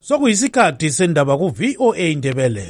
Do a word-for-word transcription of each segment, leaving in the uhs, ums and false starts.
Sokuyisikhathi sendaba ku V O A Indebele.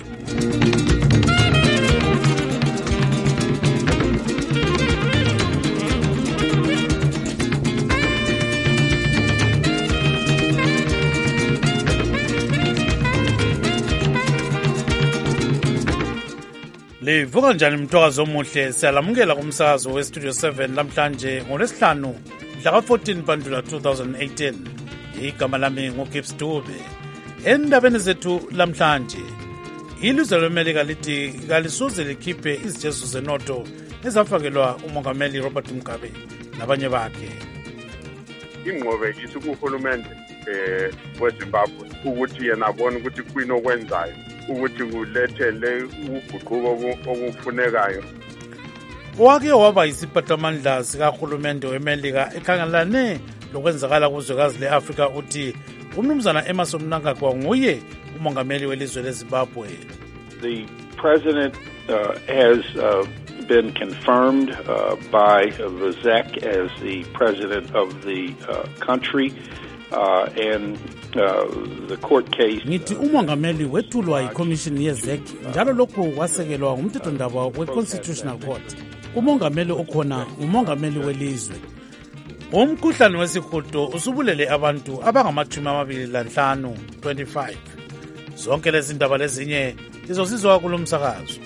Livuka njani mthokazi omuhle, siyalamukela kumsakazo we Studio seven lamhlanje ngolwesihlanu mhla fourteen Bandula two thousand eighteen. Igama lami nguGibbs Dube. Endabeni zethu lamhlanje, ilizwe leMelika lithi kalisuze likhiphe izijezo zenotho ezafakelwa umongameli Robert Mugabe nabanye bakhe. Ingqobe isukuhulumende eh weZimbabwe ukuthi yena abone ukuthi kuyini okwenzayo ukuthi kulethele uguquko okufunekayo. Wake waba yisiphathamandla sikahulumende weMelika ekhangelane lokwenzakala kuzwekazi le-Afrika uthi umnumzana Emmerson Mnangagwa nguye umongameli welizwe leZimbabwe. The president uh, has uh, been confirmed uh, by the Z E C as the president of the uh, country uh, and uh, the court case. Ngithi umongameli wethulwa yiCommission ye-Z E C njalo lokhu kwasekelwa ngumthethondaba we-Constitutional Court. Umongameli okhona umongameli welizwe. Umkhuhlane wesihudo usubulele abantu abangamachumi amabili lanhlanu twenty-five. Zonke lezi ndaba lezinye izosizwa kulo msakazo.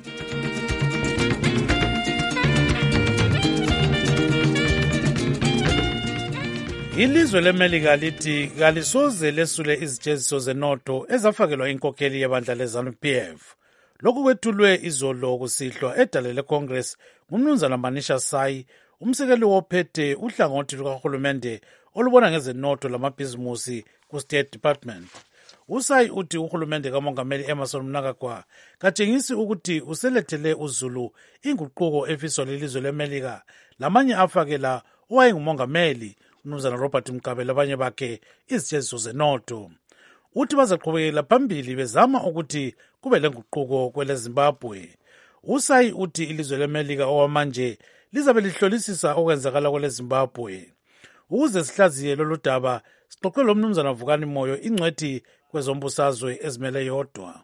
Ilizwe leMelika lithi kalisoze lesule izijeziso zenotho ezafakelwa inkokheli yebandla leZANU P F. Lokhu kwethulwe izolo kusihlwa edale leCongress ngumnumzana Manisha Sai, umsekeli wophethe uhlangothi lukahulumende olubona ngezenotho lamabhizimusi ku-State Department. Usai uthi uhulumende kamongameli Emmerson Mnangagwa katshengisi ukuthi uselethele uzulu inguquko efiswa lilizwe leMelika lamanye afakela owayengumongameli umnumzana Robert Mugabe labanye bakhe izijeziso zenotho. Uthi bazaqhubekela phambili bezama ukuthi kube lenguquko kweleZimbabwe. Usai uthi ilizwe leMelika owamanje lizabe lihlolisisa okwenzakala kweleZimbabwe. Ukuze sihlaziye lolu daba, sixoxe lo mnumzana Vukani Moyo, ingcwethi kwezombusazwe ezimele yodwa.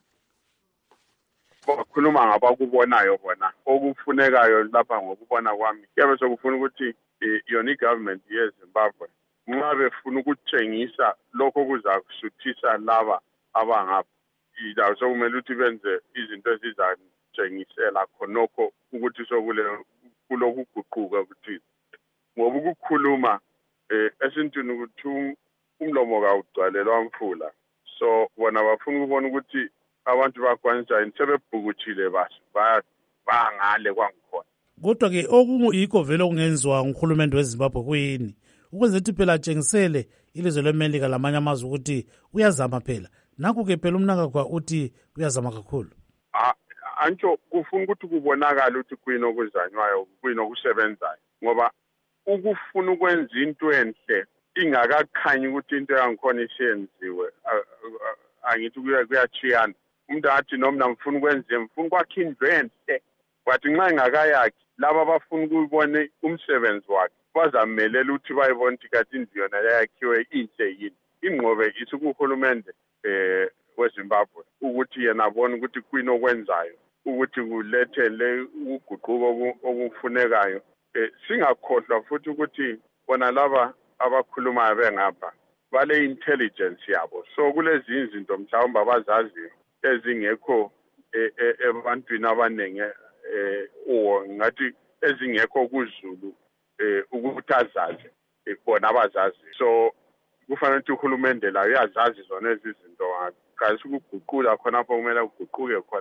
Bakhuluma ngabakubonayo bona okufunekayo lapha ngokubona kwami. Kuyabe sokufuna ukuthi yona igovernment yeZimbabwe nxa befuna ukutshengisa lokho kuzakusuthisa laba abangapha, ila sokumele ukuthi benze izinto ezizatshengisela khonokho ukuthi sokule kulokuguquka ukuthi ngoba ukukhuluma eh esintwini ukuthi umlomo kawugcwalelwa umfula. So bona bafuna ukubona ukuthi abantu bakwanisa insebebhukuthile basi baya bangale kwangikhona. Kodwa ke okuyikho vele okungenziwa nguhulumende weZimbabwe kuyini ukwenza ukuthi phela atshengisele ilizwe leMelika lamanye amazwe ukuthi uyazama phela. Nakho ke phela uMnangagwa uthi uyazama kakhulu. Antsho kufuna ukuthi kubonakala ukuthi kuyini okuzanywayo kuyini okusebenzayo ngoba ukufuna ukwenza into enhle ingakakhanyi ukuthi into yangikhona isenziwe angithi kuyachiyana. Umuntu athi noma ngifuna ukwenza ngifuna ukwakha indlu enhle kwathi nxa ingakayakhi laba abafuna ukubona umsebenzi wakhe bazamelela ukuthi bayibone ukuthi kathi indlu yona yakhiwe inhle yini. Ingqobe isukuhulumende eh weZimbabwe ukuthi yena abone ukuthi kuyini okwenzayo ukuthi kulethele uguquko okufunekayo. Eh singakhohlwa futhi ukuthi bona laba abakhulumayo bengapha bale intelligence yabo. So kulezi izinto mhlawumbe abazaziyo ezingekho ebantwini abanenge eh o ngathi ezingekho kuZulu eh ukuthi azazi bona abazazi. So kufanele ukuthi uhulumende la uyazazi zona izinto kasi ukuguqula khona apho kumele uguquke khona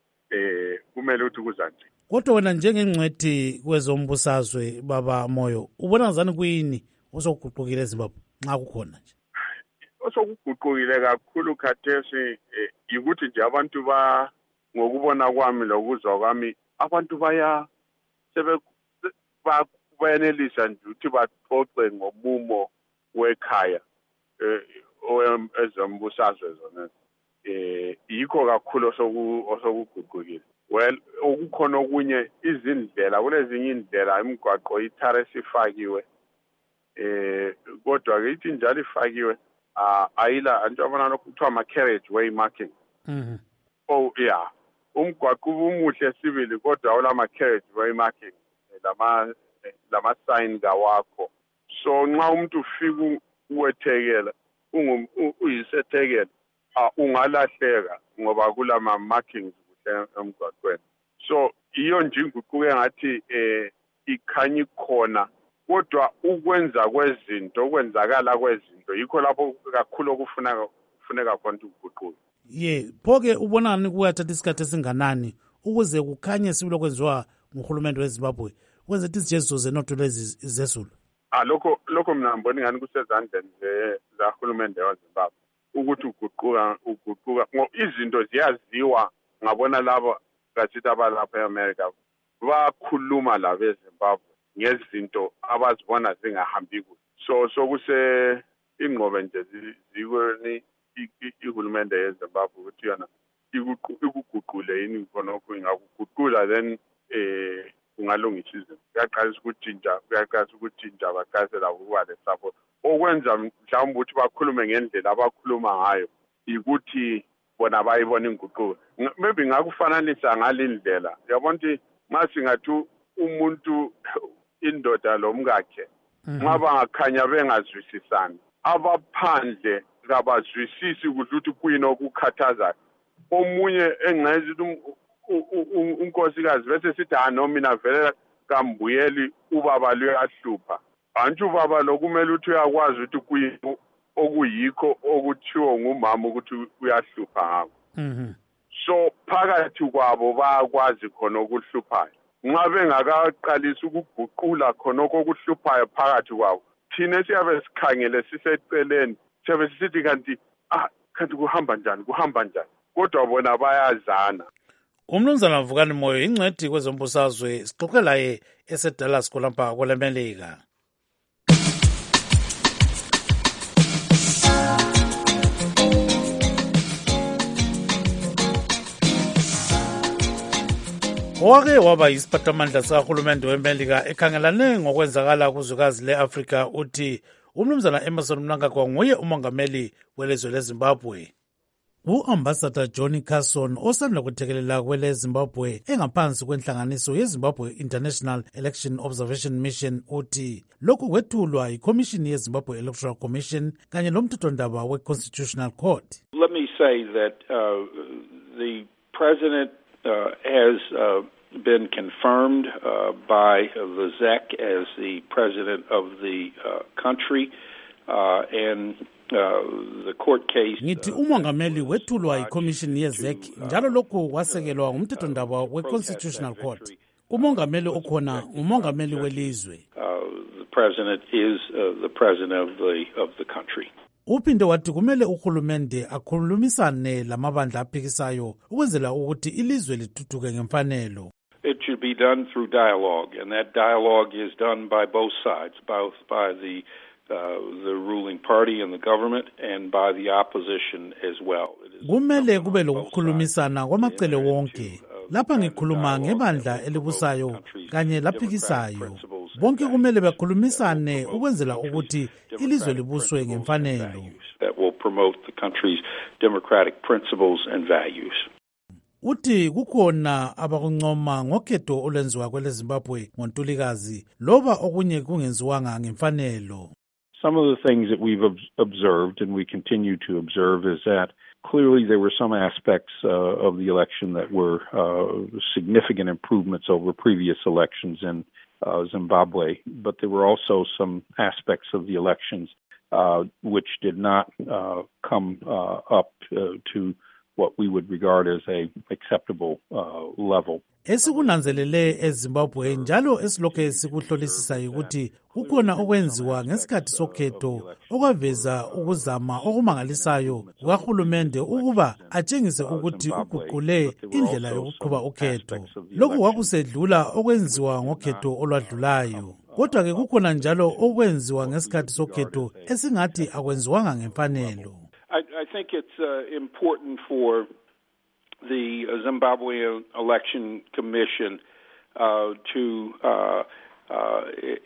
eh kumele ukuthi kuzanje. Kodwa wena njengengcwethi kwezombusazwe baba Moyo ubona ngazani kuyini osokuguqukile eZimbabwe nxa kukhona nje? Osokuguqukile kakhulu khathesi ukuthi nje abantu ba ngokubona kwami lokuzwa kwami abantu baya sebe bayenelisa nje ukuthi baxoxe ngomumo wekhaya eh ezombusazwe zona eh yikho kakhulu osokuguqukile. Well okukhona okunye izindlela kulezinye indlela imigwaqo ithare sifakiwe eh kodwa ke ithi njalo ifakiwe uh, ayila antshobana lokhu kuthiwa ama-carriage way marking. Mhm. Oh yeah, umgwaqo umuhle sibili kodwa awula ma-carriage way marking lama lama sign kawakho. So nxa umuntu ufika uwethekela uyisethekela ungalahleka ngoba kulama markings kuhle emgwaqweni. So iyo nje inguquko engathi eh ikhanya ikhona kodwa ukwenza kwezinto okwenzakala kwezinto yikho lapho kakhulu okufuneka kufuneka khona ukuguquka. Ye, phoke ubonani kuyathatha isikhathi esinganani ukuze kukhanye sibilo kwenziwa nguhulumende weZimbabwe ukwenza izijeziso zenotho lezi zezulu. Ah lokho lokho mina ngibona ngani kusezandleni zahulumende weZimbabwe ukuthi uguquka uguquka ngo izinto ziyaziwa ngabona labo katsithi abalapha eAmerica bakhuluma labo eZimbabwe ngezinto abazibona zingahambi kuhle. So sokuse ingqobe nje zikweni ihulumende yeZimbabwe ukuthi yona ikuguqule yini khonokho ingakuguqula then eh kungalungisa izinto. Kuyaqalisa ukutshintsha kuyaqalisa ukutshintsha baqase labo kuba lesapho okwenza mhlawumbe ukuthi bakhulume ngendlela abakhuluma ngayo ikuthi bona bayibona inguquko. Maybe ngakufananisa ngalindlela yabona ukuthi mase ngathi umuntu indoda lomkakhe nxa bangakhanya bengazwisisani abaphandle kabazwisisi ukuthi kuyini okukhathazayo. Omunye engqayithi unkosikazi bese sithi ha no mina vele kambuyeli ubaba luyahlupha. Antsho ubaba lokumele uthi uyakwazi ukuthi kuyini okuyikho okuthiwa ngumama ukuthi uyahlupha ngakho. Mhm. So phakathi kwabo bayakwazi khona okuhluphayo. Nxa bengakaqalisa ukuguqula khona okuhluphayo phakathi kwabo thina siyabe sikhangele siseceleni siyabe sithi kanti ah kanti kuhamba njani kuhamba njani kodwa bona bayazana. Umnumzana Vukani Moyo ingcedi kwezombusazwe sixoxe laye eseDallas kolapha kwelemelika. Owake waba yisiphathamandla sikahulumende weMelika ekhangelane ngokwenzakala kuzwekazi le-Afrika uthi umnumzana Emmerson Mnangagwa nguye umongameli welizwe leZimbabwe. U-Ambassador Johnny Carson osanda kuthekelela kwele Zimbabwe engaphansi kwenhlanganiso yeZimbabwe International Election Observation Mission uthi lokhu kwethulwa yiCommission yeZimbabwe Electoral Commission kanye lomthethondaba we-Constitutional Court. Let me say that uh, the president uh, has uh, been confirmed uh, by the Z E C as the president of the uh, country uh, and Uh, the court case. Ngithi umongameli wethulwa yiCommission ye-Z E C njalo lokhu kwasekelwa ngumthethondaba we-Constitutional Court. Umongameli okhona umongameli welizwe. Uh, the president is uh, the president of the of the country. Uphinde wathi kumele uhulumende akhulumisane lamabandla aphikisayo ukwenzela ukuthi ilizwe lithuthuke ngemfanelo. It should be done through dialogue, and that dialogue is done by both sides, both by the Uh, the ruling party and the government and by the opposition as well. Kumele kube lokukhulumisana kwamacele wonke. Lapha ngikhuluma ngebandla elibusayo kanye laphikisayo. Bonke kumele bakhulumisane ukwenzela ukuthi ilizwe libuswe ngemfanelo. That will promote the country's democratic principles and values. Uthi kukhona abakuncoma ngokhetho olwenziwa kwele Zimbabwe ngoNtulikazi loba okunye kungenziwanga ngemfanelo. Some of the things that we've observed and we continue to observe is that clearly there were some aspects uh, of the election that were uh, significant improvements over previous elections in uh, Zimbabwe, but there were also some aspects of the elections uh, which did not uh, come uh, up uh, to what we would regard as a acceptable uh, level. Esikunanzelele eZimbabwe njalo esilokho sikuhlolisisa ukuthi kukhona okwenziwa ngesikhathi sokhetho okwaveza ukuzama okumangalisayo kuhulumende ukuba atshengise ukuthi uguqule indlela yokuqhuba ukhetho. Lokhu kwakusedlula okwenziwa ngokhetho olwadlulayo. Kodwa ke kukhona njalo okwenziwa ngesikhathi sokhetho esingathi akwenziwanga ngemfanelo. I, I think it's uh, important for the Zimbabwe Election Commission uh, to uh, uh,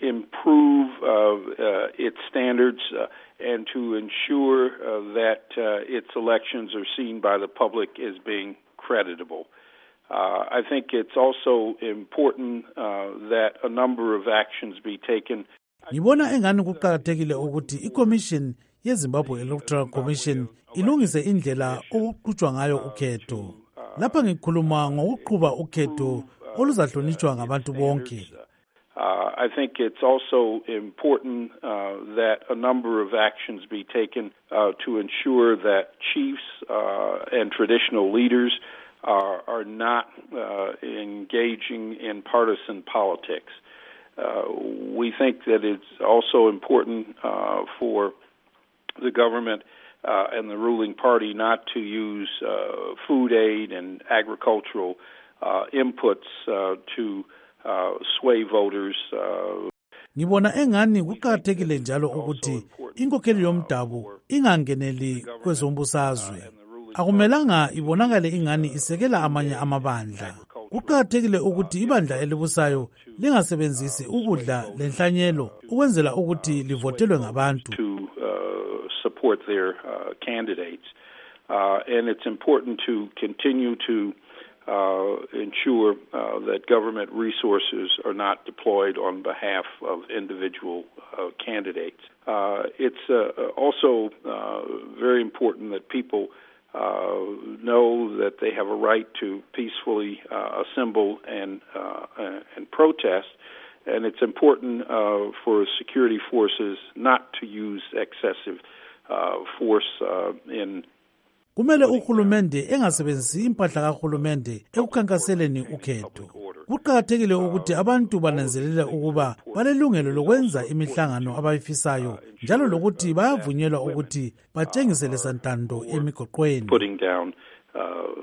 improve uh, uh, its standards uh, and to ensure uh, that uh, its elections are seen by the public as being creditable. Uh, I think it's also important uh, that a number of actions be taken. Ngibona engani kuqakathekile ukuthi iCommission yeZimbabwe Electoral Commission ilungise indlela okuqhutshwa ngayo ukhetho. Lapha ngikhuluma ngokuqhuba ukhetho oluzahlonitshwa ngabantu bonke. Uh, I think it's also important uh, that a number of actions be taken uh, to ensure that chiefs uh, and traditional leaders are, are not uh, engaging in partisan politics. Uh, we think that it's also important uh, for the government uh, and the ruling party not to use uh, food aid and agricultural uh, inputs uh, to uh, sway voters. Uh, Ngibona engani kuqakathekile njalo ukuthi inkokheli yomdabu ingangeneli kwezombusazwe. Akumelanga ibonakale ingani isekela amanye amabandla. Kuqakathekile ukuthi ibandla elibusayo lingasebenzisi ukudla lenhlanyelo ukwenzela ukuthi livotelwe ngabantu. To uh, support their uh, candidates. Uh, and it's important to continue to uh, ensure uh, that government resources are not deployed on behalf of individual uh, candidates. Uh, it's uh, also uh, very important that people uh, know that they have a right to peacefully uh, assemble and uh, and protest, and it's important uh, for security forces not to use excessive uh, force uh, in. Kumele uhulumende engasebenzisi impahla kahulumende ekukhankaseleni ukhetho. Kuqakathekile ukuthi abantu bananzelele ukuba balelungelo lokwenza imihlangano abayifisayo njalo lokuthi bayavunyelwa ukuthi batshengisele santando emigoqweni. Putting down uh,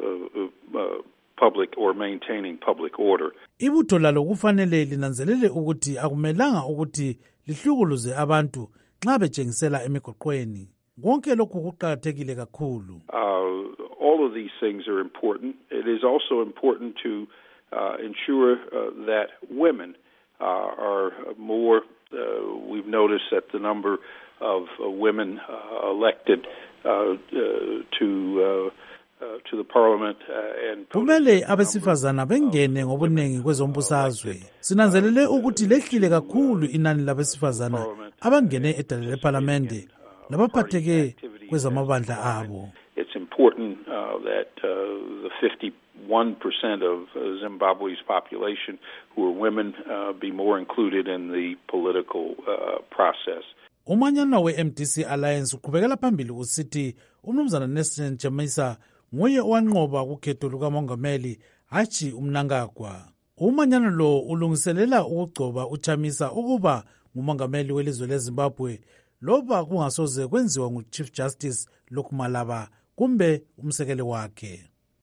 uh, uh, public or maintaining public order. Ibutho lalo kufanele linanzelele ukuthi akumelanga ukuthi lihlukuluze abantu nxa betshengisela emigoqweni. Konke lokhu kuqakathekile kakhulu. Uh, all of these things are important. It is also important to uh, ensure uh, that women uh, are more, uh, we've noticed that the number of uh, women uh, elected uh, uh, to uh, uh, to the parliament uh, and kumele abesifazana bengene ngobunengi kwezombusazwe. Sinanzelele ukuthi lehlile kakhulu inani labesifazana abangene edale leparlamente labaphatheke kwezamabandla abo. It's important uh, that uh, the fifty-one percent of uh, Zimbabwe's population who are women uh, be more included in the political uh, process. Umanyana we-M D C Alliance uqhubekela phambili usithi umnumzana Nelson Chamisa nguye owanqoba kukhetho lukamongameli hatshi uMnangagwa. Umanyana lo ulungiselela ukugcoba uChamisa ukuba ngumongameli welizwe leZimbabwe loba kungasoze kwenziwa nguChief Justice Lokmalaba kumbe umsekeli wakhe.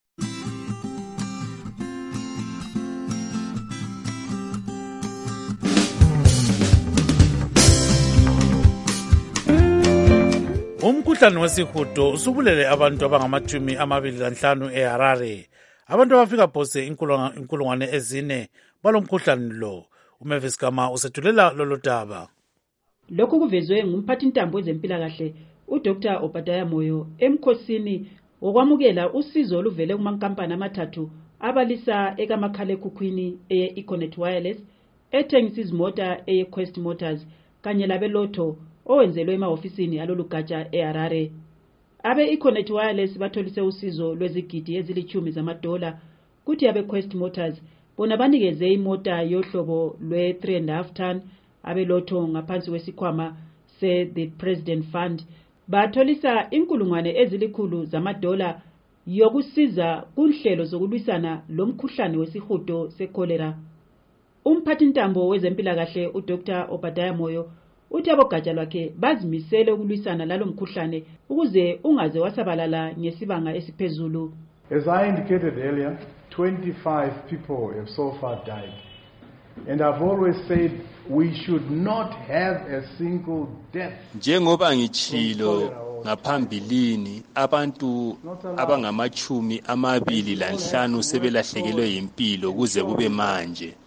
Umkhuhlane wesihudo usubulele abantu abangamachumi amabili lanhlanu eHarare. Abantu abafika phose inkulungwane ezine balomkhuhlane lo. uMavis Gama usethulela lolo daba. Lokhu kuvezwe ngumphathintambo wezempilakahle uDr Obadiah Moyo emkhosini wokwamukela usizo oluvele kumankampani amathathu abalisa ekamakhalekhukhwini eye-Econet Wireless, ethengisa izimota eye-Quest Motors kanye labelotho owenzelwe emahofisini alolugatsha eHarare. Abe-Econet Wireless batholise usizo lwezigidi ezilichumi zamadola kuthi abe-Quest Motors bona banikeze imota yohlobo lwe-three and a half ton abelotho ngaphansi kwesikhwama se-The President Fund batholisa inkulungwane ezilikhulu zamadola yokusiza kunhlelo zokulwisana lomkhuhlane wesihudo se-cholera. Umphathintambo wezempilakahle uDr Obadiah Moyo uthi abogatsha lwakhe bazimisele ukulwisana lalo mkhuhlane ukuze ungaze wasabalala ngesibanga esiphezulu. As I indicated earlier, twenty-five people have so far died. And I've always said we should not have a single death. Njengoba ngichilo ngaphambilini abantu abangamachumi amabili lanhlanu sebelahlekelwe impilo kuze kube manje.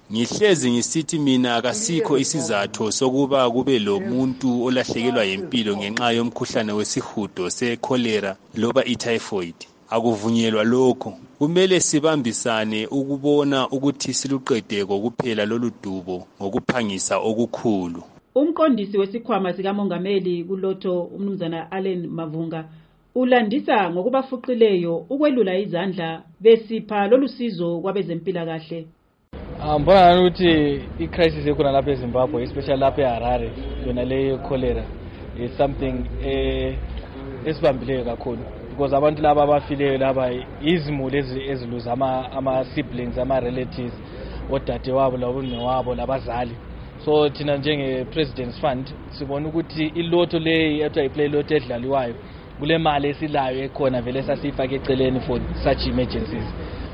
Ngihlezi ngisithi mina akasikho isizathu sokuba kube lo muntu olahlekelwa impilo ngenxa yomkhuhlane wesihudo se-cholera loba i-typhoid. Akuvunyelwa lokho. Kumele sibambisane ukubona ukuthi siluqede kokuphela lolu dubo ngokuphangisa okukhulu. Umqondisi wesikhwama sikamongameli kulotho umnumzana Allen Mavunga ulandisa ngokubafuqileyo ukwelula izandla besipha lolu sizo kwabezempilakahle. Mbona ukuthi i-crisis ekhona lapha eZimbabwe, especially lapha eHarare, yona le cholera is something eh esibambileyo kakhulu because abantu laba abafileyo laba izimuli eziluza ama ama siblings ama relatives odade wabo labonewabo labazali. So thina njenge President's Fund sibona ukuthi ilotho le ethiwa iplay lot edlaliwayo kule mali esilayo ekhona vele sasifaka eceleni for such emergencies.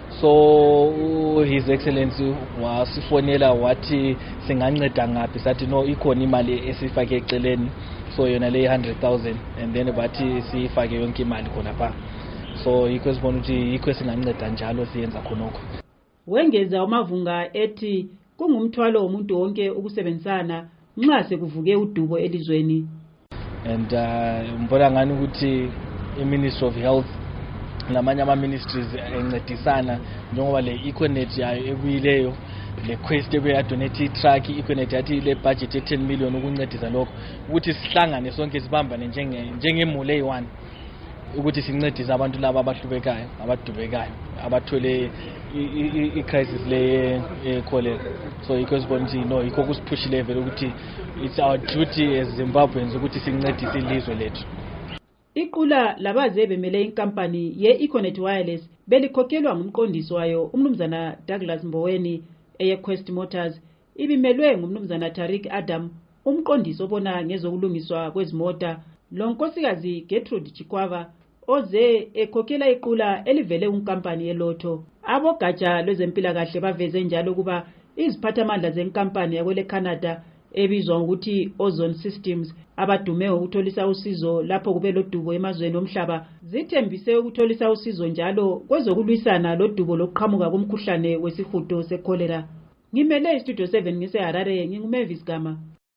So His Excellency wasifonela wathi singanceda ngaphi, sathi no ikhona imali esifake eceleni, so yona le one hundred thousand and then bathi sifake yonke imali khona pha. So yikho sibona ukuthi yikho singanceda njalo siyenza khonokho. Wengeza uMavunga ethi kungumthwalo womuntu wonke ukusebenzisana nxa sekuvuke udubo elizweni. And uh, mbona ngani ukuthi iMinistry of Health namanye ama ministries encedisana njengoba le Econet yayo ebuyileyo, le quest ebuya donate truck Econet yathi le budget e ten million ukuncedisa lokho ukuthi sihlangane sonke sibambane njenge njengemule eyi-one ukuthi sincedise abantu laba abahlubekayo abadubekayo abathole i-crisis le e-cholera. So yikho sibona ukuthi no yikho kusipush level ukuthi it's our duty as Zimbabweans ukuthi sincedise ilizwe lethu. Iqula labaze bemele inkampani ye-Econet Wireless belikhokhelwa ngumqondisi wayo umnumzana Douglas Mboweni eyeQuest Motors, ibimelwe ngumnumzana Tariq Adam, umqondisi obona ngezokulungiswa kwezimota, lo nkosikazi Gertrude Chikwava oze ekhokhela iqula elivele unkampani yelotho. Abogatsha lwezempilakahle baveze njalo kuba iziphathamandla zenkampani yakwele Canada ebizwa ukuthi Ozone Systems abadume ukutholisa usizo lapho kube lodubo emazweni omhlaba zithembise ukutholisa usizo njalo kwezokulwisana lodubo lokuqhamuka komkhuhlane wesihudo secholera. Ngimele istudio seven ngiseHarare, nginguMavis Gama.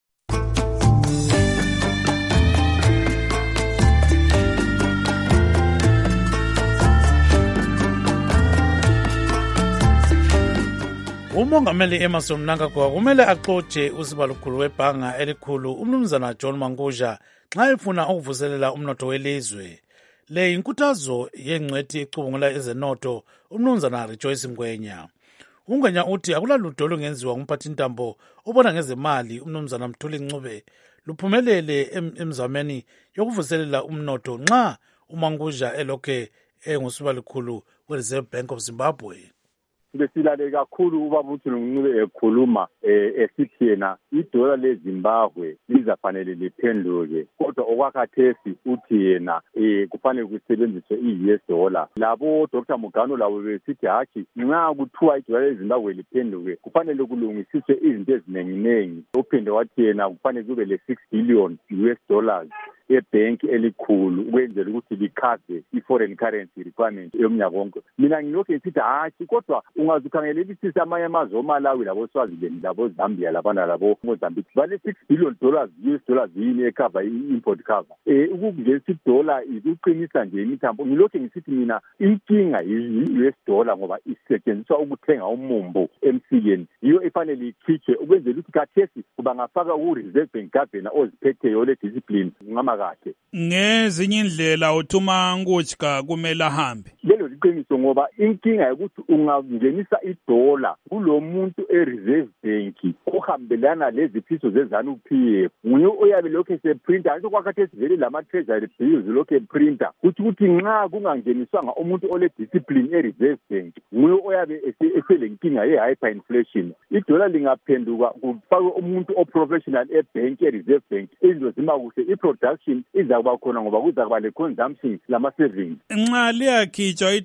Umongameli Emmerson Mnangagwa kumele axotshe usibalukhulu webhanga elikhulu umnumzana John Mangudya nxa efuna ukuvuselela umnotho welizwe. Le inkuthazo yengcwethi icubungula ezenotho umnumzana Rejoice Ngwenya. Ungwenya uthi akulalutho olungenziwa ngumphathintambo obona ngezemali umnumzana Mthuli Ncube luphumelele emzameni yokuvuselela umnotho nxa uMangudya elokhe engusibalukhulu we-Reserve Bank of Zimbabwe. Besilale kakhulu ubaba uMthuli Ncube ekhuluma esithi yena idola leZimbabwe lizafanele liphenduke, kodwa okwakhathesi uthi yena kufanele kusebenziswe i-U S dollar. Labo Doctor Mugano labo besithi hatshi nxa kuthiwa idola leZimbabwe liphenduke kufanele kulungisiswe izinto ezinenginengi. Uphinde wathi yena kufanele kube le six billion U S dollars ebhenki elikhulu ukwenzela ukuthi likhave i-foreign currency requirement yomnyaka wonke. Mina ngilokhu ngithi hatshi, kodwa ungazikhangelisisa amanye amazwe oMalawi labo Swaziland labo Zambia labana labo Mozambique bale six billion dollars U S dollars yini ekhava i-import cover. Eh ukungeza i-dollar ikuqinisa nje imithambo. Ngilokhu ngisithi mina inkinga yi-U S dollar ngoba isetshenziswa ukuthenga umumbo emsikeni, yiyo efanele ikhitshwe ukwenzela ukuthi khathesi kuba ngafaka ku-Reserve Bank governor oziphetheyo le discipline ngama kahle. Ngezinye indlela uthuma Ngudya kumele ahambe. Lelo liqiniso ngoba inkinga ukuthi ungangenisa idola kulo muntu e-Reserve Bank ohambelana leziphiso zezanu P F nguye oyabe lokho eseprinta nje kwakhathesi vele lama treasury bills lokho eprinta ukuthi ukuthi nxa kungangeniswanga umuntu ole discipline e-Reserve Bank nguye oyabe eselenkinga ye-hyperinflation. Idola lingaphenduka kufakwe umuntu o-professional e-bank e-Reserve Bank izinto zima kuhle, i-production izakuba khona ngoba kuzakuba le consumption lama savings. Nxa liyakhitshwa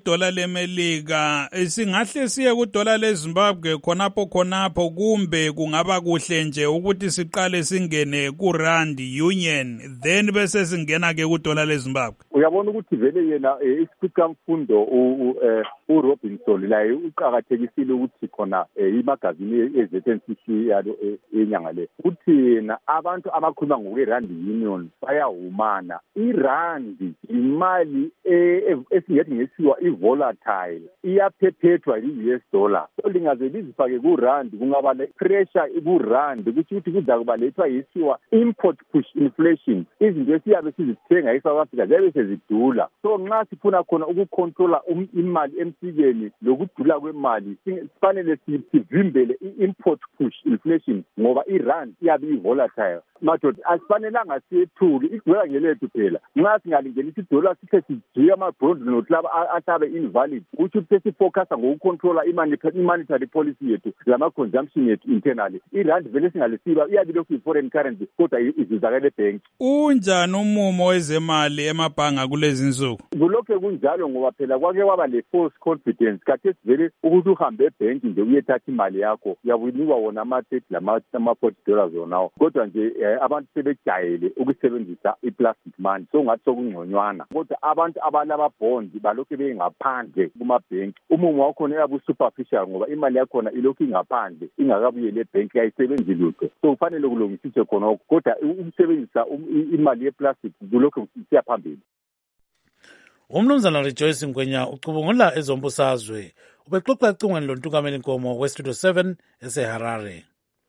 kudola lemelika singahle siye kudola leZimbabwe khonapho khonapho kumbe kungaba kuhle nje ukuthi siqale singene ku-rand union then bese singena ke kudola leZimbabwe? Uyabona ukuthi vele yena isikhwicamfundo uRobinson la uqhakathekisile ukuthi khona imagazini eZ N C C yalo enyanga le ukuthi yena abantu abakhuluma ngokwe-rand union bayahumana. Irandi imali esingathi ngesiwa i-volatile iyaphephetwa yi-U S dollar, so lingaze lizifake ku-rand kungaba le-pressure ku-rand ukuthi ukuthi kuza kuba lethwa yisiwa import push inflation. Izinto esiyabe sizithenga e-South Africa ziyabe sezidula, so nxa sifuna khona ukucontrola imali emsikeni lokudula kwemali sifanele sivimbele i-import push inflation ngoba i-rand iyabe i-volatile. Madoda asifanelanga siyethuki idola ngelethu phela. Nxa singalingenisa idola sithe sijika ama-bronze note laba ahlabe invalid ukuthi sesifocusa ngokucontrola i-monetary policy yethu lama-consumption yethu internally. I-rand vele singalisiba iyabe lokhu i-foreign currency kodwa izuzakele ebhenki. Unjani umumo wezemali emabhanga kulezi nsuku? Kulokhu kunjalo ngoba phela kwake waba le-false confidence. Khathesi vele ukuthi uhambe ebhenki nje uyethatha imali yakho uyabunikwa wona ama-thirty lama-forty dollars wonawo, kodwa nje abantu sebejayele ukusebenzisa i-plastic money, so ngathi sokungconywana. Kodwa abantu abalaba bond balokhu bengaphandle kumabhenki, umumo wakhona uyabe usuperficial ngoba imali yakhona ilokhu ingaphandle ingakabuyele ebhenki ayisebenzi lutho, so kufanele kulungisiswe khona. Kodwa ukusebenzisa imali ye-plastic kulokhu siya phambili. Umnumzana Rejoice Ngwenya ucubungula ezombusazwe ubexoxa ecingweni lontukameli Nkomo weStudio seven eseHarare.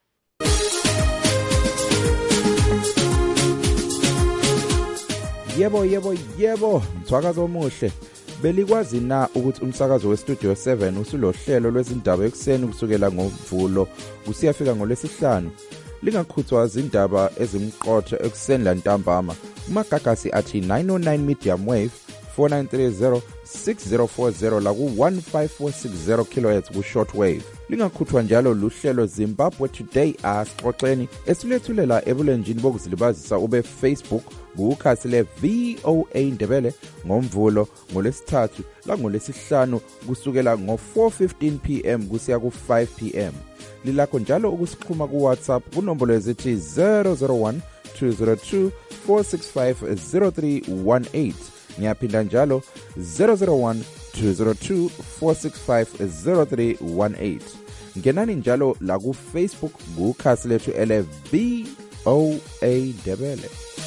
Yebo yebo yebo mthwakazo omuhle. Belikwazi na ukuthi umsakazo weStudio seven usulohlelo lwezindaba ekseni kusukela ngoMvulo kusiyafika ngoLwesihlanu. Lingakhuthwa izindaba ezimqotho ekseni lantambama. Umagagasi athi nine oh nine medium wave four nine three zero six zero four zero la ku one five four six zero kilohertz ku short wave. Lingakhuthwa njalo luhlelo Zimbabwe Today asixoxeni esilethulela ebulenjini bokuzilibazisa ube Facebook kukhasi le V O A Ndebele ngoMvulo ngoLesithathu la ngoLesihlanu kusukela ngo four fifteen p m kusiya ku five p m. Lilakho njalo ukusixhuma ku WhatsApp kunombolo ezithi zero zero one two zero two four six five zero three one eight. Ngiyaphinda njalo zero zero one two zero two four six five zero three one eight. Ngenani njalo la ku Facebook kukhasi lethu ele V O A Ndebele.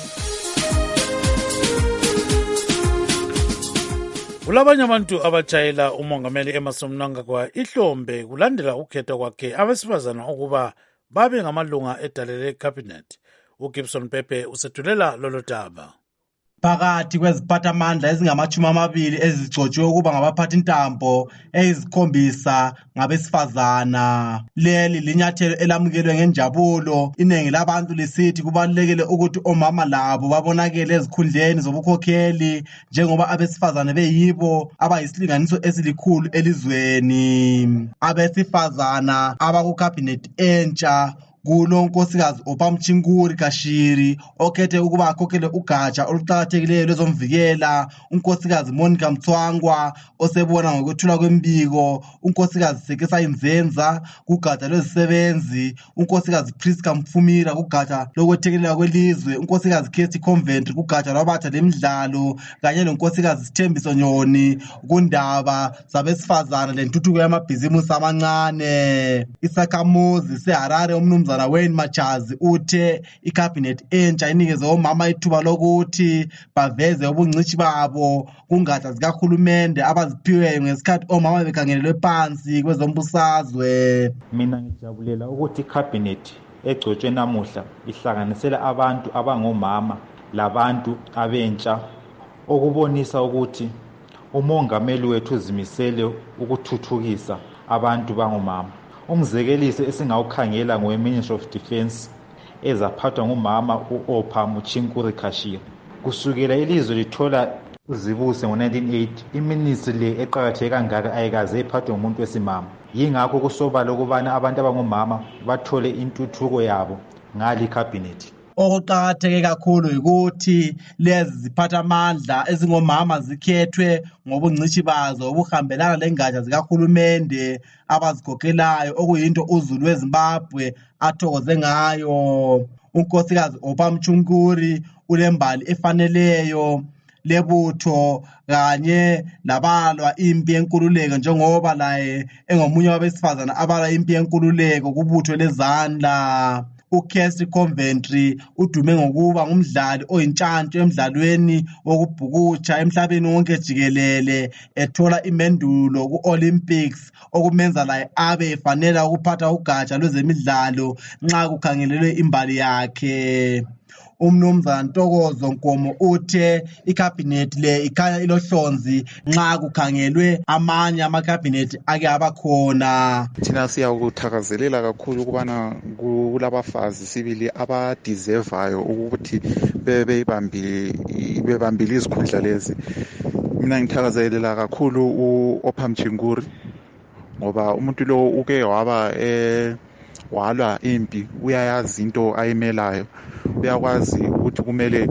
Kulabanye abantu abajayela umongameli Emmerson Mnangagwa ihlombe kulandela ukhetho kwakhe abesifazana ukuba babe ngamalunga edalele cabinet. uGibson Pepe usethulela lolo daba. Phakathi kweziphathamandla ezingamachumi amabili ezigcotshwe ukuba ngabaphathi intambo ezikhombisa ngabesifazana. Leli linyathelo elamukelwe ngenjabulo. Iningi labantu lisithi kubalekele ukuthi omama labo babonakele ezikhundleni zobukhokheli njengoba abesifazana beyibo abayisilinganiso esilikhulu elizweni. Abesifazana abaku cabinet entsha kulo nkosikazi Ophamchinguri Kashiri okhethe ukuba akhokhele ugatsha oluqhakathekileyo lwezomvikela, unkosikazi Monica Mthwangwa osebona ngokuthula kwembiko, unkosikazi Sekesa Inzenza kugatsha lwezisebenzi, unkosikazi Priska Mfumira kugatsha lokwethekelela kwelizwe, unkosikazi Kesti Convent kugatsha lwabatha lemidlalo kanye nonkosikazi Sithembiso Nyoni kundaba zabesifazana lentuthuko yamabhizimusi amancane. Isakhamuzi seHarare umnumzana Wayne Machazi uthe icabinet entsha inikeze omama ithuba lokuthi baveze ubungcishi babo kungatsha zikahulumende abaziphiweyo ngesikhathi omama bekhangelelwe phansi kwezombusazwe. Mina ngijabulela ukuthi icabinet egcotshwe namuhla ihlanganisela abantu abangomama labantu abentsha okubonisa ukuthi umongameli wethu uzimisele ukuthuthukisa abantu bangomama. Umzekeliso esingawukhangela ngowe-Ministry of Defence ezaphathwa ngumama u-Ophamchinguri Kashiri. Kusukela ilizwe lithola uzibuse ngo-nineteen eighty, iministry le eqakatheke kangaka ayikaze iphathwe ngumuntu wesimama. Yingakho kusobala ukubana abantu abangomama bathole intuthuko yabo ngali cabinet. Okuqakatheke kakhulu ukuthi lezi ziphathamandla ezingomama zikhethwe ngobungcitshi bazo obuhambelana lengatsha zikahulumende abazikhokhelayo, okuyinto uZulu weZimbabwe athokoze ngayo. unkosikazi Ophamchunkuri ulembali efaneleyo lebutho kanye labalwa impi yenkululeko, njengoba laye engomunye wabesifazana abalwa impi yenkululeko kubutho lezandla. uCasey Coventry udume ngokuba ngumdlali oyintshantshu emdlalweni wokubhukutsha emhlabeni wonke jikelele, ethola imendulo ku-Olympics okumenza laye abe efanela ukuphatha ugatsha lwezemidlalo nxa kukhangelelwe imbali yakhe. Umnumzana Ntokozo Nkomo uthe ikhabhinethi le ikhanya ilohlonzi nxa kukhangelwe amanye amakhabhinethi ake abakhona. Thina siyakuthakazelela kakhulu ukubana kulabafazi sibili abadeservayo ukuthi bebebambile bebambile izikhundla lezi. Mina ngithakazelela kakhulu uOphamchunkuri ngoba umuntu lo uke waba eh walwa impi, uyayazi into ayimelayo, uyakwazi ukuthi kumele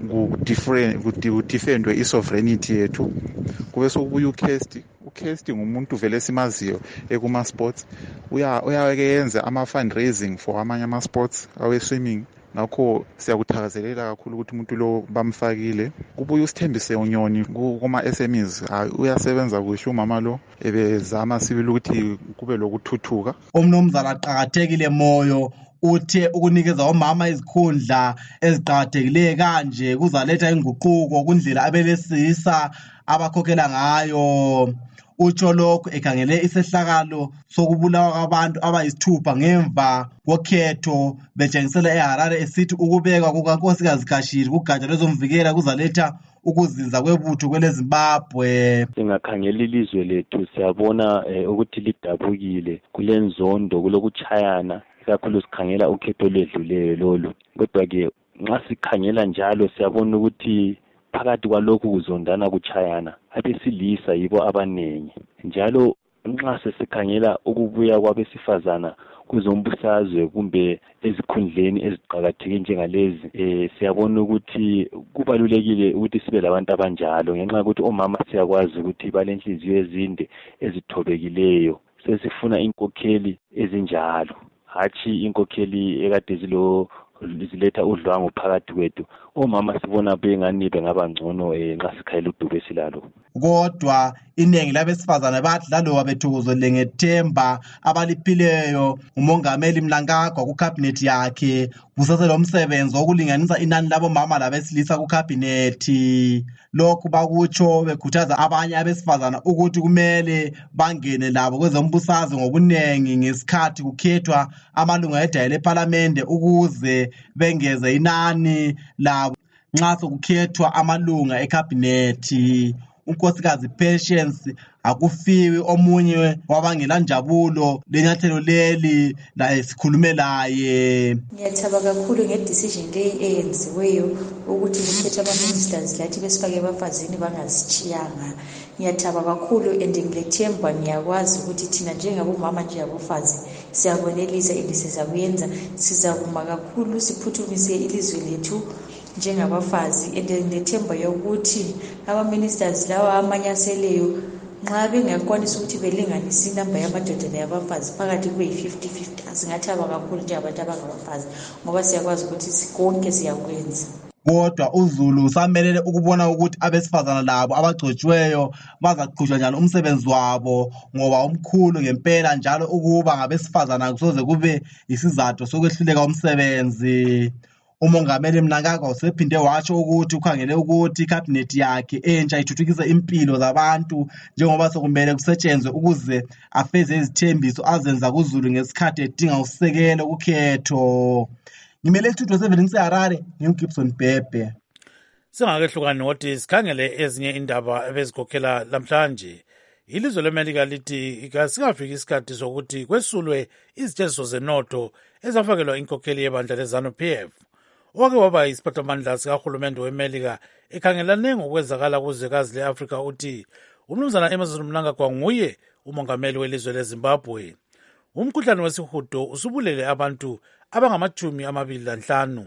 kudifendwe isovereignty yethu. Kube sokubuya uCasey uCasey ngumuntu vele simaziyo ekuma sports, uya uyake yenza ama fundraising for amanye ama sports awe swimming. Ngakho siyakuthakazelela kakhulu ukuthi umuntu lo bamfakile. Kubuye usithembise unyoni kuma S M Es, uyasebenza kuhle umama lo, ebezama sibili ukuthi kube lokuthuthuka. Umnumzana aqhakathekile Moyo uthe ukunikeza omama izikhundla eziqhakathekileyo kanje kuzaletha inguquko kundlela abelesisa abakhokhela ngayo. Utsho lokhu ekhangele isehlakalo sokubulawa kwabantu abayisithupha ngemva kokhetho betshengisela eHarare, esithi ukubekwa kukaNkosikazi Kashiri kugatsha lwezomvikela kuzaletha ukuzinza kwebutho kwele Zimbabwe. Singakhangela ilizwe lethu siyabona eh, ukuthi lidabukile kulenzondo kulokuchayana, kakhulu sikhangela ukhetho ledluleyo lolu. Kodwa-ke nxa sikhangela njalo siyabona ukuthi phakathi kwalokhu kuzondana kuchayana abesilisa yibo abanengi, njalo nxa sesikhangela ukubuya kwabesifazana kuzombusazwe kumbe ezikhundleni eziqhakatheke njengalezi, eh siyabona ukuthi kubalulekile ukuthi sibe labantu abanjalo, ngenxa yokuthi omama siyakwazi ukuthi balenhliziyo ezinde ezithobekileyo. Sesifuna inkokheli ezinjalo, hatshi inkokheli ekade zilo ziletha udlwangu phakathi kwethu. Omama sibona bengani bengaba ngcono nxa sikhayela udubo esilalo. Kodwa iningi labesifazana bathi laloba bethokozele ngethemba abaliphileyo umongameli Mnangagwa kukhabhinethi yakhe, kusase lo msebenzi wokulinganisa inani labomama labesilisa kukhabhinethi. Lokhu bakutsho bekhuthaza abanye abesifazana ukuthi kumele bangene labo kwezombusazwe ngobunengi ngesikhathi kukhethwa amalunga edayile ephalamende ukuze bengeze inani labo nxa sokukhethwa amalunga ekhabhinethi. unkosikazi Patience akufiwi omunye wabangela njabulo lenyathelo leli la sikhulume laye. Ngiyathaba kakhulu ngedecision le eyenziweyo ukuthi ukhetha ama-ministers lathi besifake abafazini bangazitshiyanga. Ngiyathaba kakhulu and ngilethemba ngiyakwazi ukuthi thina njengabomama nje abafazi siyabonelisa and sizakuyenza, sizakuma kakhulu siphuthumise ilizwe lethu njengabafazi, and ngilethemba yokuthi ama-ministers lawa amanyaseleyo nxa bengakwanisa ukuthi belinganise inamba yamadoda nayabafazi phakathi kuyi-fifty fifty, asingathaba kakhulu nje abantu abangabafazi ngoba siyakwazi ukuthi konke siyakwenza. Kodwa uZulu usamelele ukubona ukuthi abesifazana labo abagcotshiweyo bazaqhutshwa njalo umsebenzi wabo, ngoba umkhulu ngempela njalo ukuba ngabesifazana kusoze kube isizathu sokwehluleka umsebenzi. Umongameli Mnangagwa usephinde watsho ukuthi ukhangele ukuthi ikhabhinethi yakhe entsha ithuthukise impilo zabantu njengoba sokumele kusetshenzwe ukuze afeze izithembiso azenza kuZulu ngesikhathi edinga usekelo kukhetho. Ngimele isitudio seven ngiseHarare, ngiuGibson Bhebhe. Singakehlukani nokuthi sikhangele ezinye indaba ebezikhokhela lamhlanje. Ilizwe leMelika lithi kasikafiki isikhathi sokuthi kwesulwe izitsheziso zenotho ezafakelwa inkokheli yebandla leZANU P F. Owake waba isiphathamandla sikahulumende weMelika ekhangelane ngokwenzakala kuzwekazi le-Afrika uthi umnumzana Emmerson Mnangagwa nguye umongameli welizwe leZimbabwe. Umkhuhlane wesihudo usubulele abantu abangamachumi amabili lanhlanu.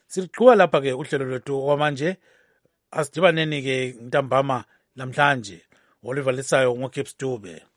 Siqhuba lapha-ke uhlelo lwethu okwamanje. Asidibaneni-ke ntambama namhlanje. Oliver Lisayo ngoKips Dube.